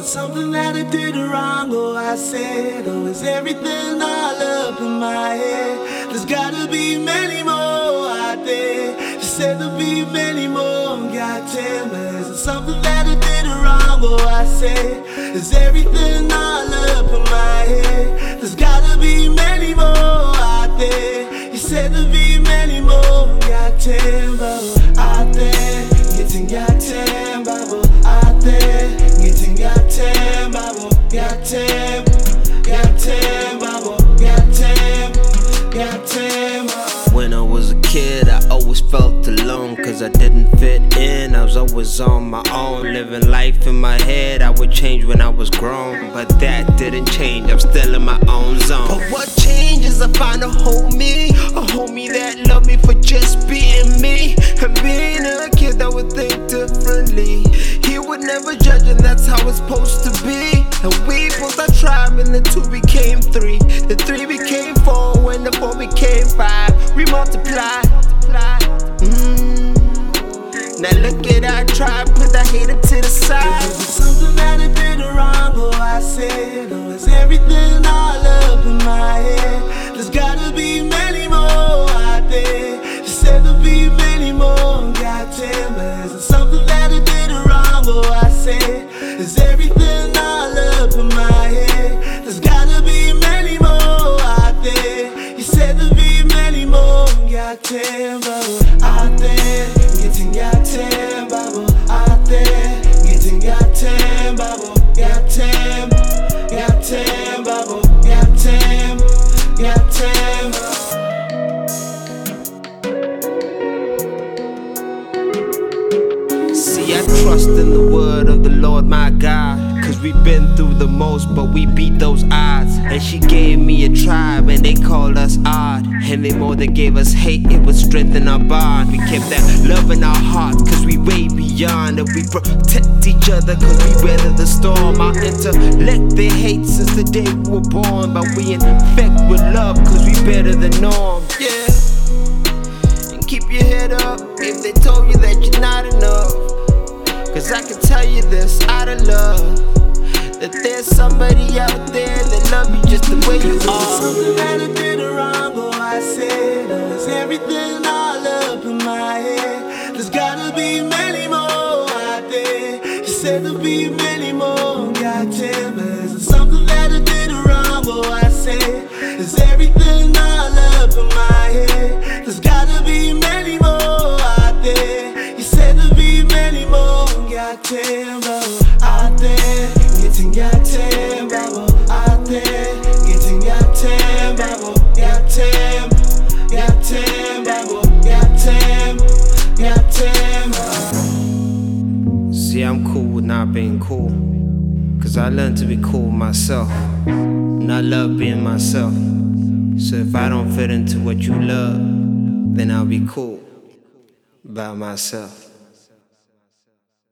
Something that I did wrong, oh I said, oh is everything all up in my head. There's gotta be many more out there. She said there'll be many more, goddamn. There's something that I did wrong, oh I said, is everything all up in my head. There's gotta be many more out there. You said there'll be many more, goddamn, out there, getting goddamn, bubble, out there. Goddamn, bubble, goddamn, goddamn, bubble, goddamn, goddamn. When I was a kid, I always felt alone, cause I didn't fit in. I was always on my own, living life in my head. I would change when I was grown, but that didn't change, I'm still in my own zone. But what changes, I found a homie that loved me for just being me. And being a kid that would think differently. He would never judge, and that's how it's supposed to be. And we built our tribe, and the 2 became 3. The 3 became 4, and the 4 became 5. We multiplied. Now look at our tribe, put that hater to the side. Something that I did wrong, oh I said, oh is everything all up in my head. There's gotta be many more out there. She said there'll be many more, goddamn. There's something that I did wrong, oh I said, is everything all up in my head. There's gotta be many more out there. You said there'll be many more, goddamn, out there, getting goddamn, bubble, out there, getting goddamn, bubble, goddamn, goddamn, bubble, goddamn, goddamn. See, I trust in the word of the Lord my God, cause we've been through the most, but we beat those odds. And she gave me a tribe, and they called us odd. And they more than gave us hate, it would strengthen our bond. We kept that love in our heart, cause we way beyond. And we protect each other, cause we weather the storm. Our intellect they hate since the day we were born, but we infect with love, cause we better than norm. Yeah. And keep your head up if they told you that you're not enough. Cause I can tell you this out of love, that there's somebody out there that love you just the way you are. Something that I did wrong, oh I said, oh is everything all up in my head. There's gotta be many more out there. She said there'll be many more, goddamn. There's something that I did wrong, oh I said, is everything all up in my head. There's gotta be many more out there. You said there'll be many more, goddamn, out there, getting goddamn, out there, getting goddamn, goddamn, goddamn, goddamn, goddamn. See, I'm cool with not being cool, cause I learned to be cool myself, and I love being myself. So if I don't fit into what you love, then I'll be cool by myself.